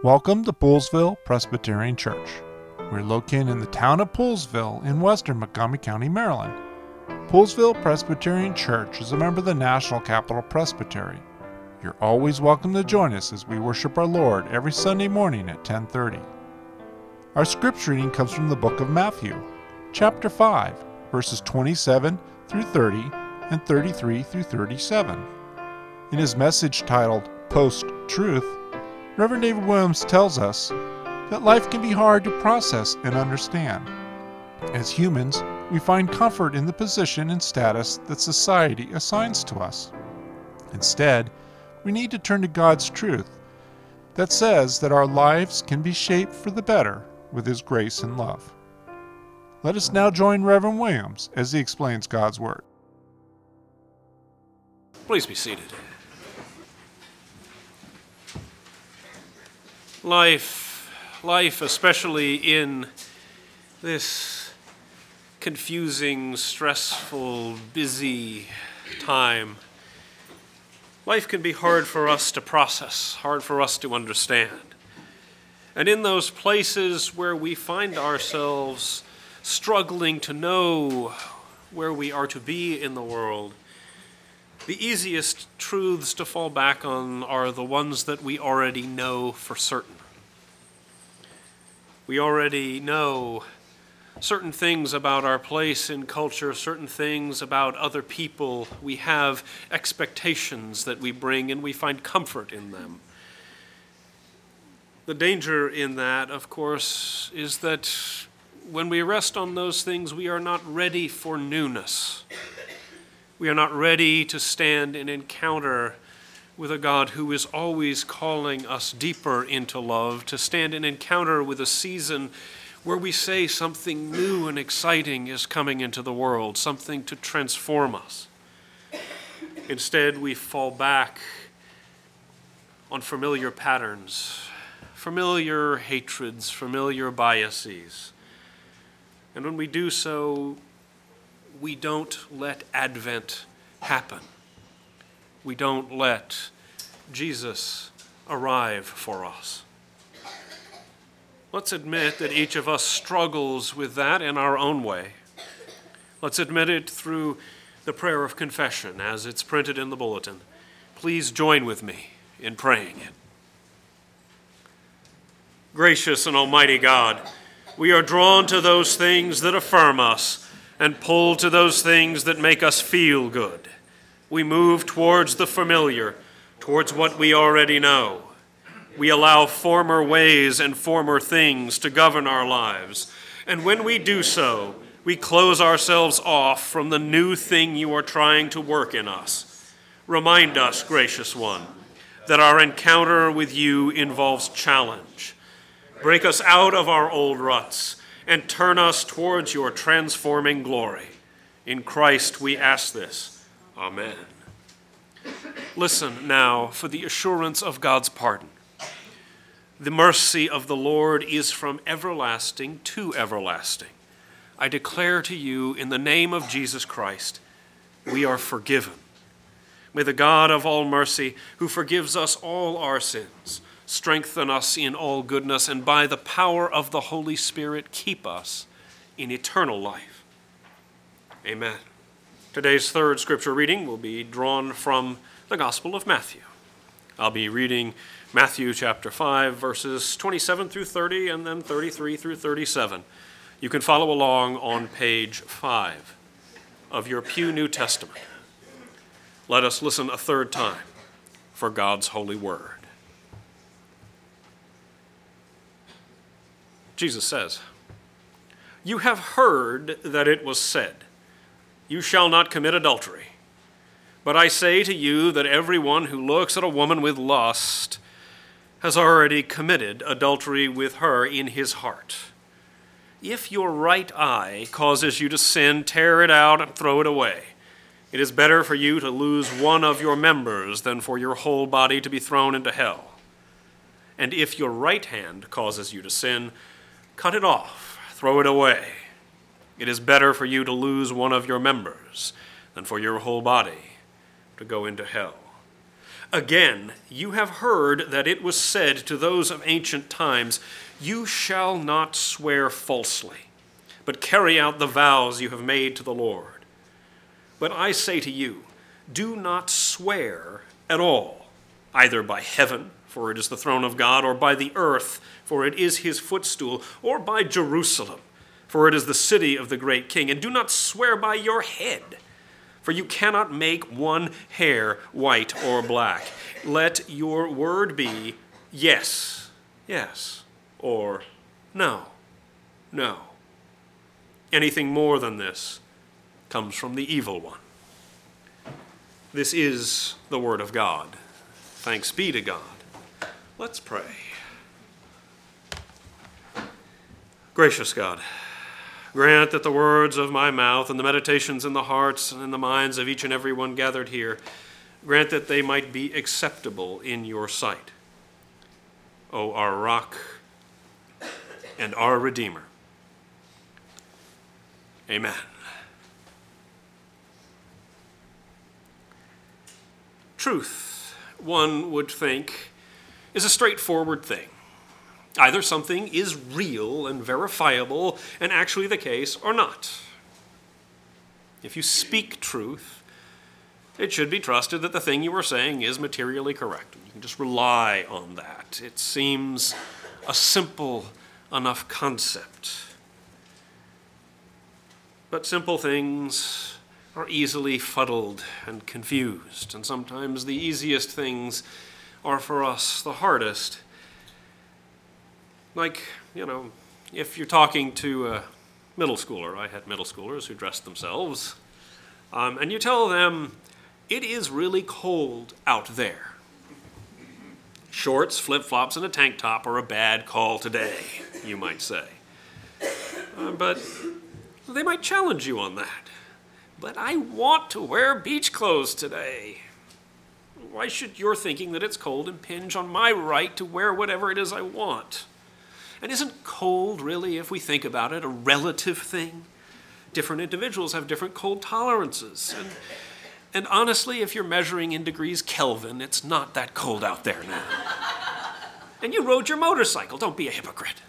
Welcome to Poolesville Presbyterian Church. We're located in the town of Poolesville in western Montgomery County, Maryland. Poolesville Presbyterian Church is a member of the National Capital Presbytery. You're always welcome to join us as we worship our Lord every Sunday morning at 10:30. Our scripture reading comes from the book of Matthew, chapter 5, verses 27 through 30 and 33 through 37. In his message titled Post-Truth, Reverend David Williams tells us that life can be hard to process and understand. As humans, we find comfort in the position and status that society assigns to us. Instead, we need to turn to God's truth that says that our lives can be shaped for the better with His grace and love. Let us now join Reverend Williams as he explains God's Word. Please be seated. Life, especially in this confusing, stressful, busy time, life can be hard for us to process, hard for us to understand. And in those places where we find ourselves struggling to know where we are to be in the world, the easiest truths to fall back on are the ones that we already know for certain. We already know certain things about our place in culture, certain things about other people. We have expectations that we bring, and we find comfort in them. The danger in that, of course, is that when we rest on those things, we are not ready for newness. We are not ready to stand and encounter with a God who is always calling us deeper into love, to stand and encounter with a season where we say something new and exciting is coming into the world, something to transform us. Instead, we fall back on familiar patterns, familiar hatreds, familiar biases. And when we do so, we don't let Advent happen. We don't let Jesus arrive for us. Let's admit that each of us struggles with that in our own way. Let's admit it through the prayer of confession as it's printed in the bulletin. Please join with me in praying it. Gracious and almighty God, we are drawn to those things that affirm us and pulled to those things that make us feel good. We move towards the familiar, towards what we already know. We allow former ways and former things to govern our lives. And when we do so, we close ourselves off from the new thing you are trying to work in us. Remind us, gracious one, that our encounter with you involves challenge. Break us out of our old ruts and turn us towards your transforming glory. In Christ we ask this. Amen. Listen now for the assurance of God's pardon. The mercy of the Lord is from everlasting to everlasting. I declare to you in the name of Jesus Christ, we are forgiven. May the God of all mercy, who forgives us all our sins, strengthen us in all goodness, and by the power of the Holy Spirit, keep us in eternal life. Amen. Today's third scripture reading will be drawn from the Gospel of Matthew. I'll be reading Matthew chapter 5, verses 27 through 30, and then 33 through 37. You can follow along on page 5 of your Pew New Testament. Let us listen a third time for God's holy word. Jesus says, "You have heard that it was said, 'You shall not commit adultery.' But I say to you that everyone who looks at a woman with lust has already committed adultery with her in his heart. If your right eye causes you to sin, tear it out and throw it away. It is better for you to lose one of your members than for your whole body to be thrown into hell. And if your right hand causes you to sin, cut it off, throw it away. It is better for you to lose one of your members than for your whole body to go into hell. Again, you have heard that it was said to those of ancient times, 'You shall not swear falsely, but carry out the vows you have made to the Lord.' But I say to you, do not swear at all, either by heaven, for it is the throne of God, or by the earth, for it is his footstool, or by Jerusalem, for it is the city of the great king. And do not swear by your head, for you cannot make one hair white or black. Let your word be yes, yes, or no, no. Anything more than this comes from the evil one." This is the word of God. Thanks be to God. Let's pray. Gracious God, grant that the words of my mouth and the meditations in the hearts and in the minds of each and every one gathered here, grant that they might be acceptable in your sight, O our rock and our Redeemer. Amen. Truth, one would think, is a straightforward thing. Either something is real and verifiable and actually the case or not. If you speak truth, it should be trusted that the thing you are saying is materially correct. You can just rely on that. It seems a simple enough concept. But simple things are easily fuddled and confused, and sometimes the easiest things are for us the hardest. Like, if you're talking to a middle schooler, I had middle schoolers who dressed themselves, and you tell them, it is really cold out there. Shorts, flip-flops, and a tank top are a bad call today, you might say. But they might challenge you on that. But I want to wear beach clothes today. Why should your thinking that it's cold impinge on my right to wear whatever it is I want? And isn't cold really, if we think about it, a relative thing? Different individuals have different cold tolerances. And honestly, if you're measuring in degrees Kelvin, it's not that cold out there now. And you rode your motorcycle. Don't be a hypocrite.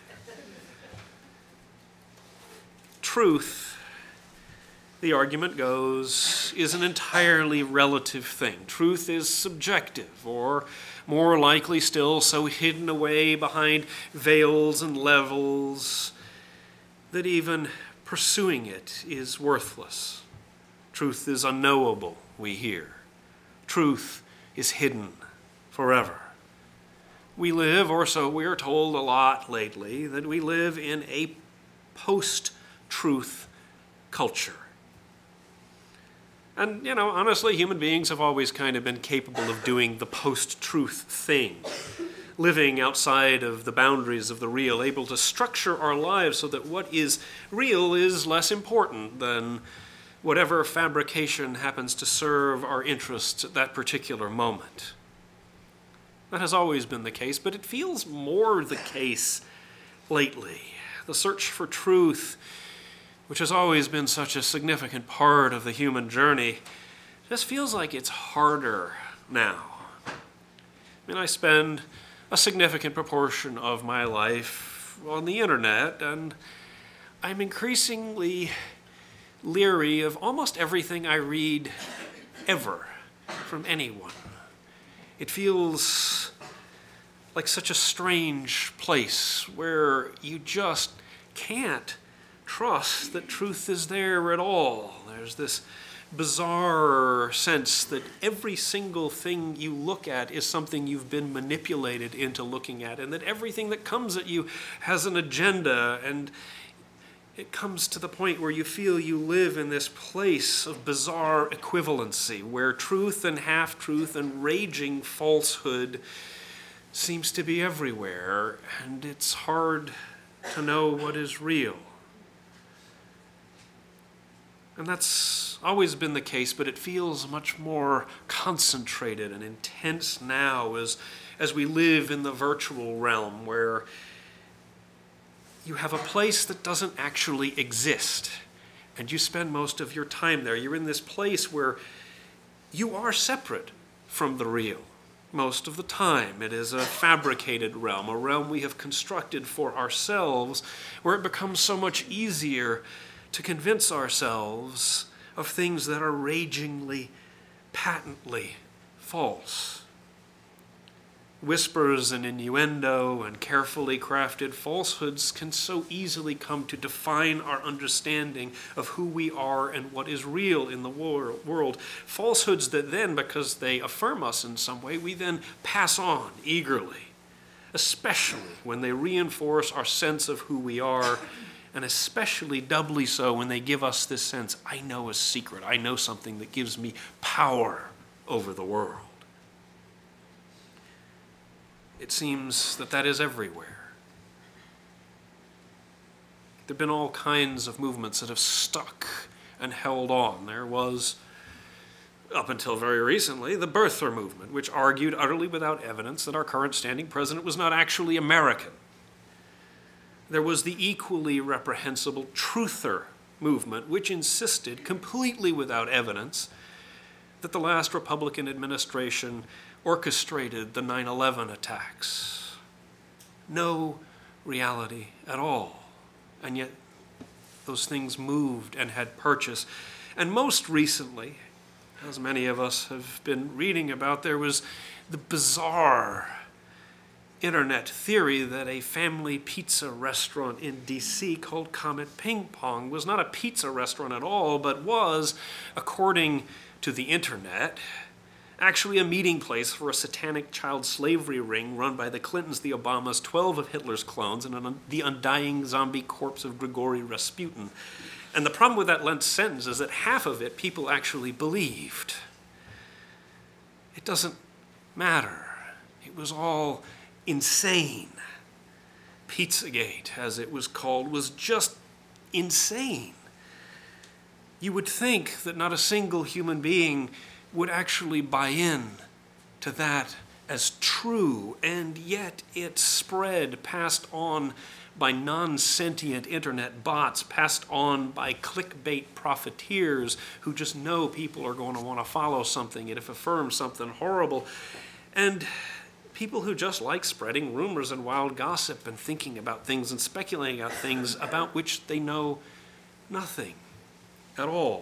Truth, the argument goes, is an entirely relative thing. Truth is subjective, or more likely still, so hidden away behind veils and levels that even pursuing it is worthless. Truth is unknowable, we hear. Truth is hidden forever. We live, or so we are told a lot lately, that we live in a post-truth culture. And, honestly, human beings have always kind of been capable of doing the post-truth thing, living outside of the boundaries of the real, able to structure our lives so that what is real is less important than whatever fabrication happens to serve our interests at that particular moment. That has always been the case, but it feels more the case lately. The search for truth, which has always been such a significant part of the human journey, just feels like it's harder now. I spend a significant proportion of my life on the internet, and I'm increasingly leery of almost everything I read ever from anyone. It feels like such a strange place where you just can't trust that truth is there at all. There's this bizarre sense that every single thing you look at is something you've been manipulated into looking at, and that everything that comes at you has an agenda, and it comes to the point where you feel you live in this place of bizarre equivalency, where truth and half-truth and raging falsehood seems to be everywhere, and it's hard to know what is real. And that's always been the case, but it feels much more concentrated and intense now as we live in the virtual realm, where you have a place that doesn't actually exist, and you spend most of your time there. You're in this place where you are separate from the real. Most of the time, it is a fabricated realm, a realm we have constructed for ourselves, where it becomes so much easier to convince ourselves of things that are ragingly, patently false. Whispers and innuendo and carefully crafted falsehoods can so easily come to define our understanding of who we are and what is real in the world. Falsehoods that then, because they affirm us in some way, we then pass on eagerly, especially when they reinforce our sense of who we are, and especially doubly so when they give us this sense, I know a secret, I know something that gives me power over the world. It seems that is everywhere. There have been all kinds of movements that have stuck and held on. There was, up until very recently, the birther movement, which argued utterly without evidence that our current standing president was not actually American. There was the equally reprehensible truther movement, which insisted, completely without evidence, that the last Republican administration orchestrated the 9/11 attacks. No reality at all. And yet those things moved and had purchase. And most recently, as many of us have been reading about, there was the bizarre internet theory that a family pizza restaurant in D.C. called Comet Ping Pong was not a pizza restaurant at all, but was, according to the internet, actually a meeting place for a satanic child slavery ring run by the Clintons, the Obamas, 12 of Hitler's clones, and the undying zombie corpse of Grigory Rasputin. And the problem with that length sentence is that half of it people actually believed. It doesn't matter. It was all insane. Pizzagate, as it was called, was just insane. You would think that not a single human being would actually buy in to that as true, and yet it spread, passed on by non-sentient internet bots, passed on by clickbait profiteers who just know people are going to want to follow something and if affirms something horrible, and people who just like spreading rumors and wild gossip and thinking about things and speculating about things about which they know nothing at all.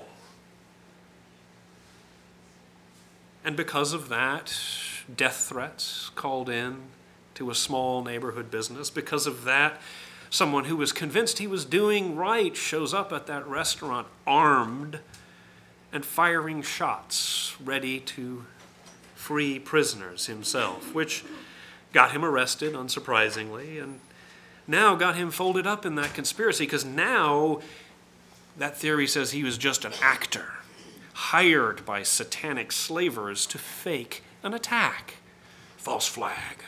And because of that, death threats called in to a small neighborhood business. Because of that, someone who was convinced he was doing right shows up at that restaurant armed and firing shots, ready to free prisoners himself, which got him arrested, unsurprisingly, and now got him folded up in that conspiracy, because now that theory says he was just an actor, hired by satanic slavers to fake an attack. False flag.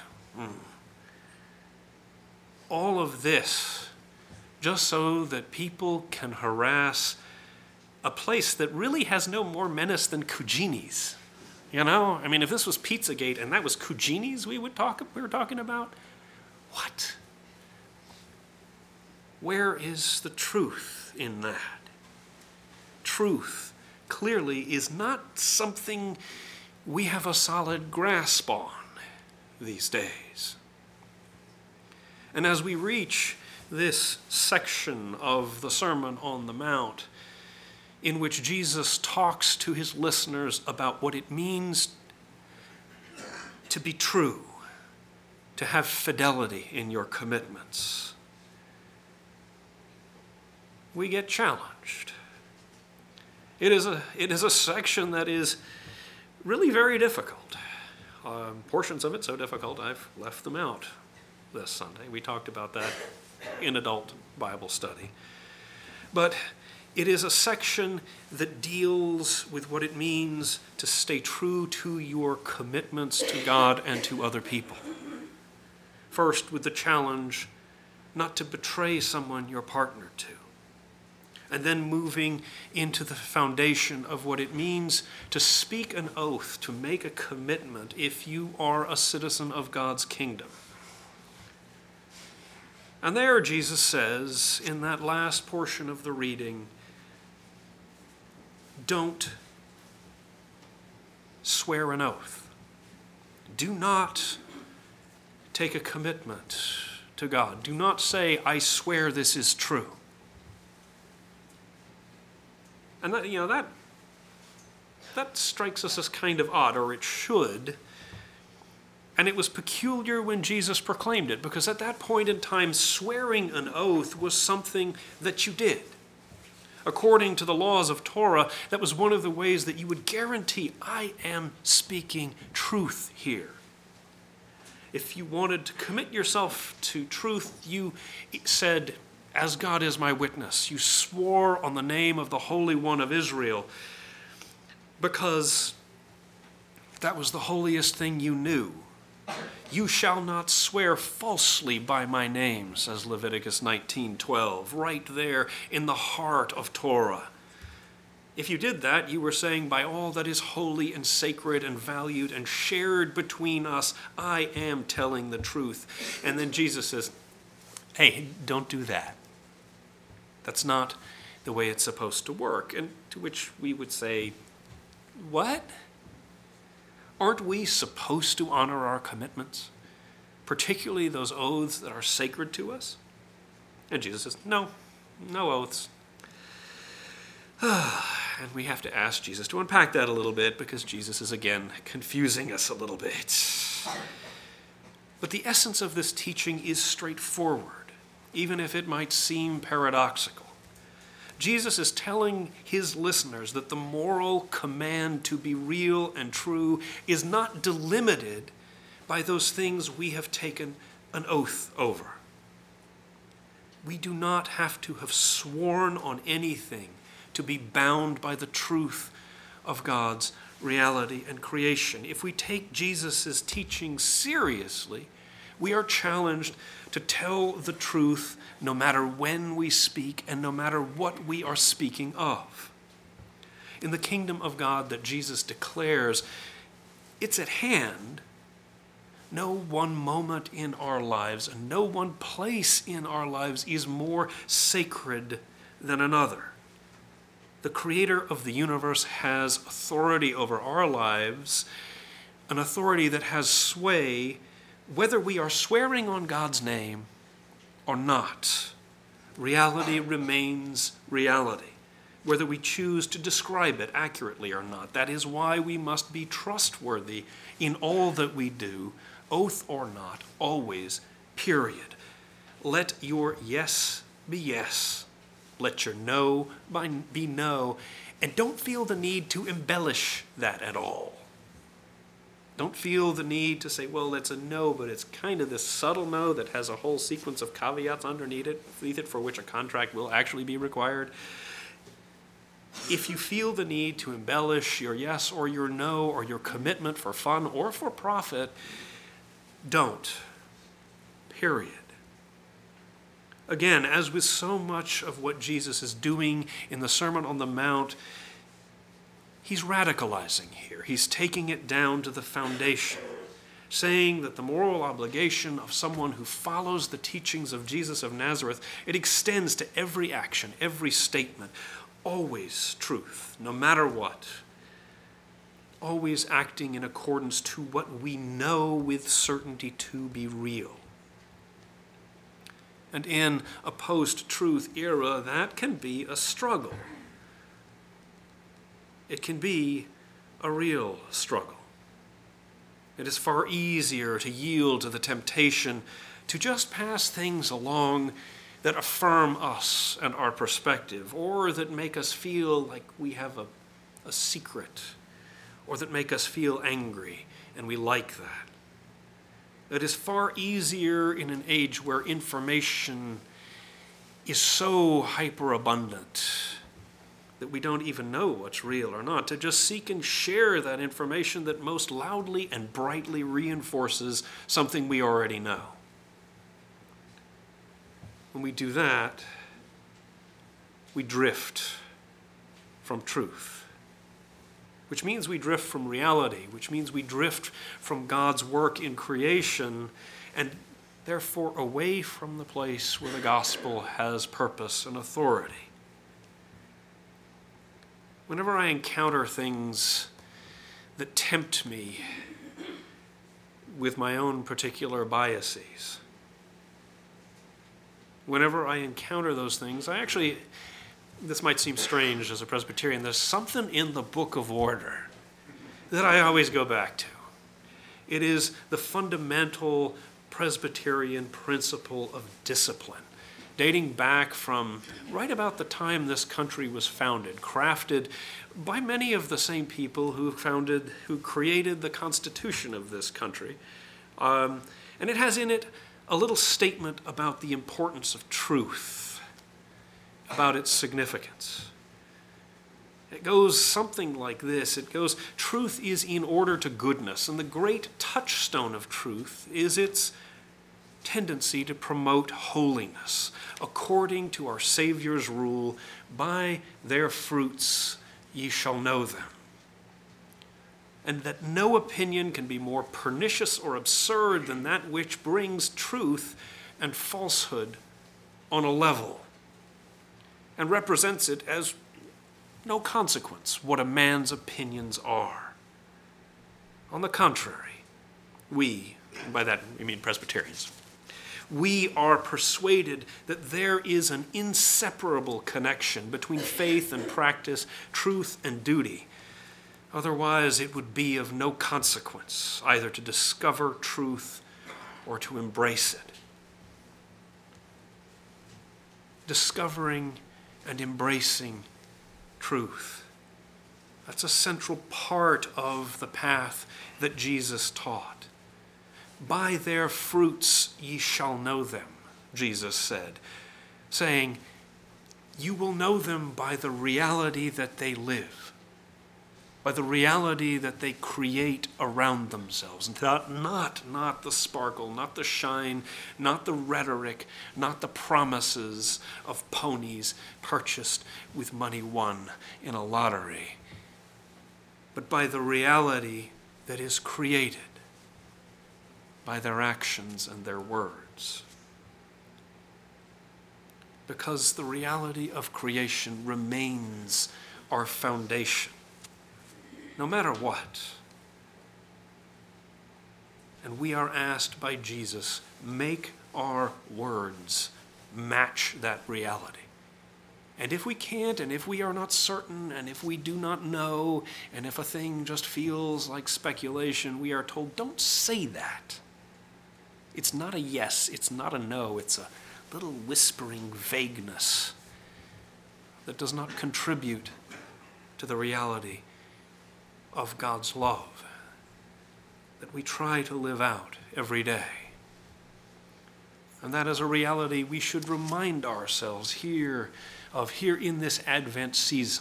All of this just so that people can harass a place that really has no more menace than Cugini's. You know? I mean, if this was Pizzagate and that was Cugini's we were talking about, what? Where is the truth in that? Truth clearly is not something we have a solid grasp on these days. And as we reach this section of the Sermon on the Mount, in which Jesus talks to his listeners about what it means to be true, to have fidelity in your commitments, we get challenged. It is a section that is really very difficult. Portions of it so difficult I've left them out this Sunday. We talked about that in adult Bible study. But it is a section that deals with what it means to stay true to your commitments to God and to other people. First, with the challenge not to betray someone you're partnered to. And then moving into the foundation of what it means to speak an oath, to make a commitment if you are a citizen of God's kingdom. And there Jesus says, in that last portion of the reading, don't swear an oath. do not take a commitment to God. Do not say, I swear this is true. And that strikes us as kind of odd, or it should. And it was peculiar when Jesus proclaimed it, because at that point in time, swearing an oath was something that you did. According to the laws of Torah, that was one of the ways that you would guarantee, I am speaking truth here. If you wanted to commit yourself to truth, you said, as God is my witness. You swore on the name of the Holy One of Israel, because that was the holiest thing you knew. You shall not swear falsely by my name, says Leviticus 19:12, right there in the heart of Torah. If you did that, you were saying, by all that is holy and sacred and valued and shared between us, I am telling the truth. And then Jesus says, hey, don't do that. That's not the way it's supposed to work. And to which we would say, what? Aren't we supposed to honor our commitments, particularly those oaths that are sacred to us? And Jesus says, no oaths. And we have to ask Jesus to unpack that a little bit, because Jesus is again confusing us a little bit. But the essence of this teaching is straightforward, even if it might seem paradoxical. Jesus is telling his listeners that the moral command to be real and true is not delimited by those things we have taken an oath over. We do not have to have sworn on anything to be bound by the truth of God's reality and creation. If we take Jesus' teaching seriously, we are challenged to tell the truth no matter when we speak and no matter what we are speaking of. In the kingdom of God that Jesus declares, it's at hand. No one moment in our lives and no one place in our lives is more sacred than another. The creator of the universe has authority over our lives, an authority that has sway whether we are swearing on God's name or not. Reality remains reality, whether we choose to describe it accurately or not. That is why we must be trustworthy in all that we do, oath or not, always, period. Let your yes be yes. Let your no be no. And don't feel the need to embellish that at all. Don't feel the need to say, well, it's a no, but it's kind of this subtle no that has a whole sequence of caveats underneath it for which a contract will actually be required. If you feel the need to embellish your yes or your no or your commitment for fun or for profit, don't. Period. Again, as with so much of what Jesus is doing in the Sermon on the Mount, he's radicalizing here. He's taking it down to the foundation, saying that the moral obligation of someone who follows the teachings of Jesus of Nazareth, it extends to every action, every statement, always truth, no matter what. Always acting in accordance to what we know with certainty to be real. And in a post-truth era, that can be a struggle. It can be a real struggle. It is far easier to yield to the temptation to just pass things along that affirm us and our perspective, or that make us feel like we have a secret, or that make us feel angry, and we like that. It is far easier in an age where information is so hyperabundant that we don't even know what's real or not, to just seek and share that information that most loudly and brightly reinforces something we already know. When we do that, we drift from truth, which means we drift from reality, which means we drift from God's work in creation, and therefore away from the place where the gospel has purpose and authority. Whenever I encounter things that tempt me with my own particular biases. Whenever I encounter those things, this might seem strange as a Presbyterian, there's something in the Book of Order that I always go back to. It is the fundamental Presbyterian principle of discipline, dating back from right about the time this country was founded, crafted by many of the same people who created the Constitution of this country. And it has in it a little statement about the importance of truth, about its significance. It goes something like this. It goes, truth is in order to goodness, and the great touchstone of truth is its tendency to promote holiness, according to our Savior's rule, by their fruits ye shall know them. And that no opinion can be more pernicious or absurd than that which brings truth and falsehood on a level and represents it as no consequence what a man's opinions are. On the contrary, we, and by that we mean Presbyterians, we are persuaded that there is an inseparable connection between faith and practice, truth and duty. Otherwise, it would be of no consequence either to discover truth or to embrace it. Discovering and embracing truth. That's a central part of the path that Jesus taught. By their fruits ye shall know them, Jesus said, saying, you will know them by the reality that they live, by the reality that they create around themselves. Not the sparkle, not the shine, not the rhetoric, not the promises of ponies purchased with money won in a lottery, but by the reality that is created by their actions and their words. Because the reality of creation remains our foundation, no matter what. And we are asked by Jesus, make our words match that reality. And if we can't, and if we are not certain, and if we do not know, and if a thing just feels like speculation, we are told, don't say that. It's not a yes, it's not a no, it's a little whispering vagueness that does not contribute to the reality of God's love that we try to live out every day. And that is a reality we should remind ourselves here in this Advent season,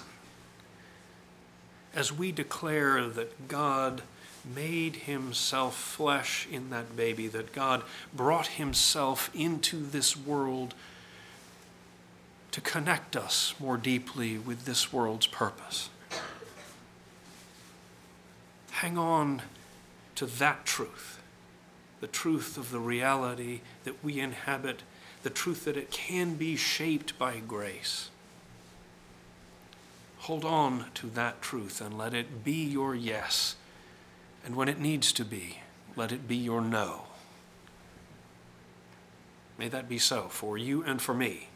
as we declare that God made himself flesh in that baby, that God brought himself into this world to connect us more deeply with this world's purpose. Hang on to that truth, the truth of the reality that we inhabit, the truth that it can be shaped by grace. Hold on to that truth and let it be your yes. And when it needs to be, let it be your no. May that be so for you and for me.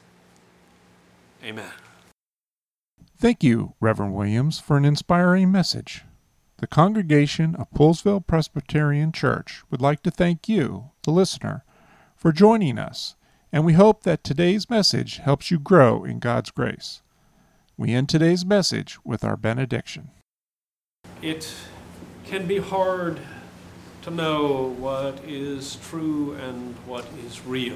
Amen. Thank you, Reverend Williams, for an inspiring message. The congregation of Poolesville Presbyterian Church would like to thank you, the listener, for joining us, and we hope that today's message helps you grow in God's grace. We end today's message with our benediction. It can be hard to know what is true and what is real.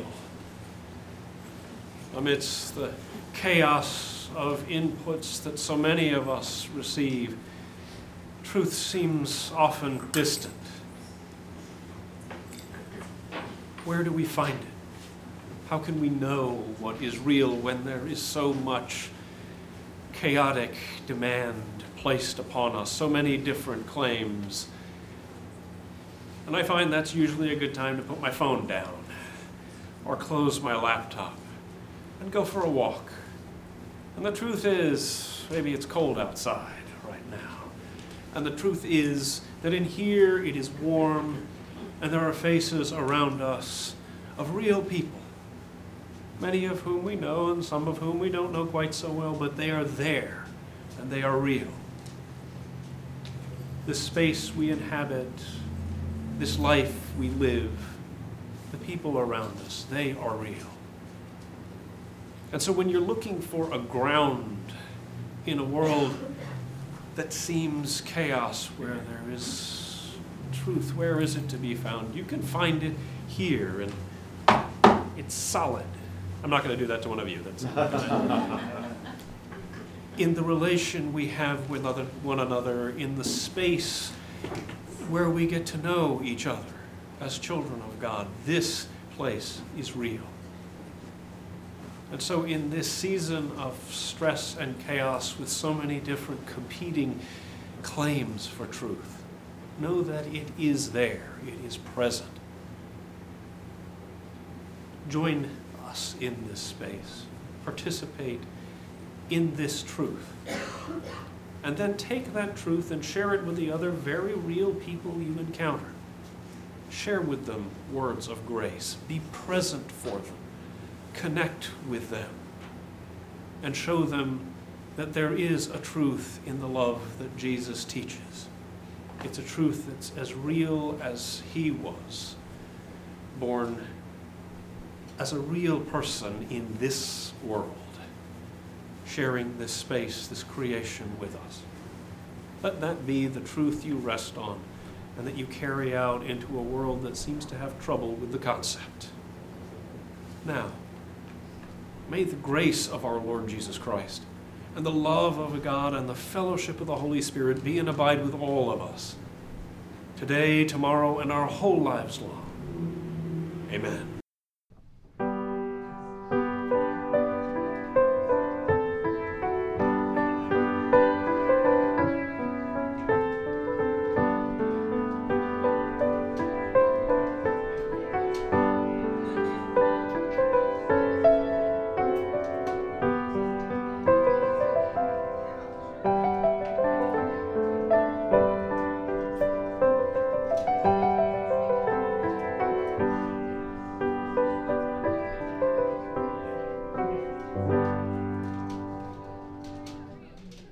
Amidst the chaos of inputs that so many of us receive, truth seems often distant. Where do we find it? How can we know what is real when there is so much chaotic demand placed upon us, so many different claims? And I find that's usually a good time to put my phone down or close my laptop and go for a walk. And the truth is, maybe it's cold outside right now. And the truth is that in here it is warm And there are faces around us of real people, many of whom we know and some of whom we don't know quite so well, but they are there and they are real. This space we inhabit, this life we live, the people around us, they are real. And so when you're looking for a ground in a world that seems chaos, where there is truth, where is it to be found? You can find it here, and it's solid. I'm not going to do that to one of you. That's in the relation we have with one another, in the space where we get to know each other as children of God. This place is real. And so in this season of stress and chaos with so many different competing claims for truth, know that it is there, it is present. Join us in this space. Participate in this truth. And then take that truth and share it with the other very real people you encounter. Share with them words of grace. Be present for them. Connect with them. And show them that there is a truth in the love that Jesus teaches. It's a truth that's as real as he was, born as a real person in this world, sharing this space, this creation with us. Let that be the truth you rest on and that you carry out into a world that seems to have trouble with the concept. Now, may the grace of our Lord Jesus Christ and the love of God and the fellowship of the Holy Spirit be and abide with all of us, today, tomorrow, and our whole lives long. Amen.